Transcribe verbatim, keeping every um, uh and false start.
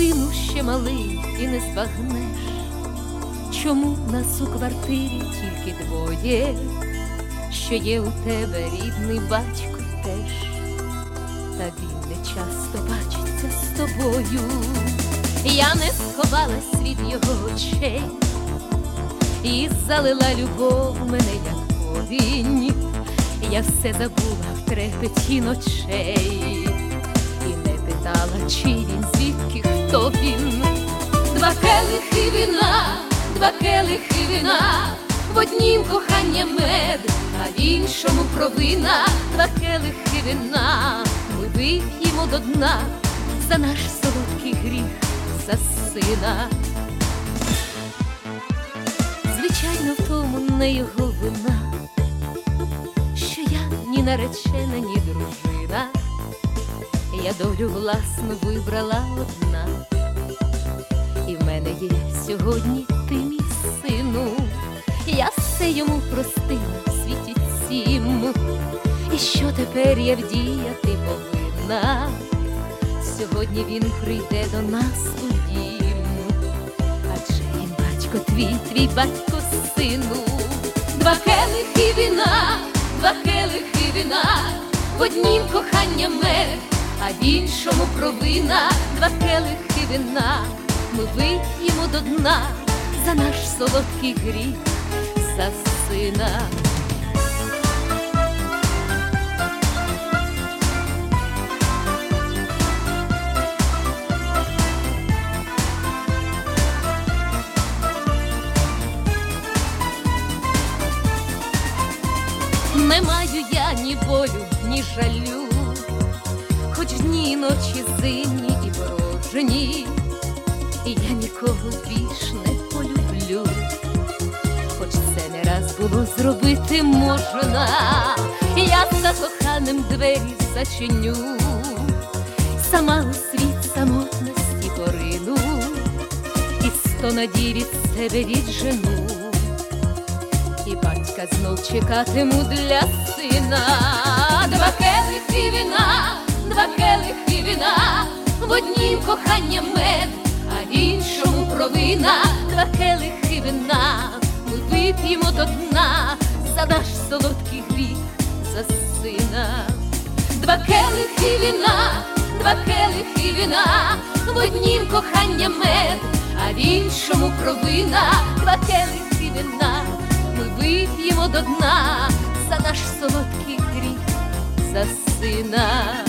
сину ще малий, і не збагнеш, чому нас у квартирі тільки двоє, що є у тебе рідний батько теж, та він не часто бачиться з тобою. Я не сховалась від його очей і залила любов мене, як повінь. Я все забула в трепеті ночей і не питала, чи він, звідки, хто він. Два келихи вина, два келихи вина, в однім кохання мед, а в іншому провина. Два келихи вина, ми вип'ємо до дна за наш солодкий гріх, за сина. Звичайно, в тому не його вина, що я ні наречена, ні дружина. Я долю власну вибрала одна, і в мене є сьогодні ти, мій сину. Я все йому простила в світі цім, і що тепер я вдіяти повинна? Сьогодні він прийде до нас у дім, адже він батько твій, твій батько сину. Два келихи вина, два келихи вина, в однім кохання мед, а в іншому провина. Два келихи вина, ми вип'ємо до дна за наш солодкий гріх, за сина. Не маю я ні болю, ні жалю, хоч дні, ночі зимні і порожні, і я нікого більш не полюблю, хоч це не раз було зробити можна. Я за коханим двері зачиню, сама у світ самотності порину, і сто надій від себе віджену, і батька знов чекатиму для сина. Два келихи вина, два келихи вина, в однім кохання мед, а в іншому провина. Два келихи вина, ми вип'ємо до дна за наш солодкий гріх, за сина. Два келихи вина, два келихи вина, в однім кохання мед, а в іншому провина. Два келихи вина, ми вип'ємо до дна за наш солодкий гріх, за сина.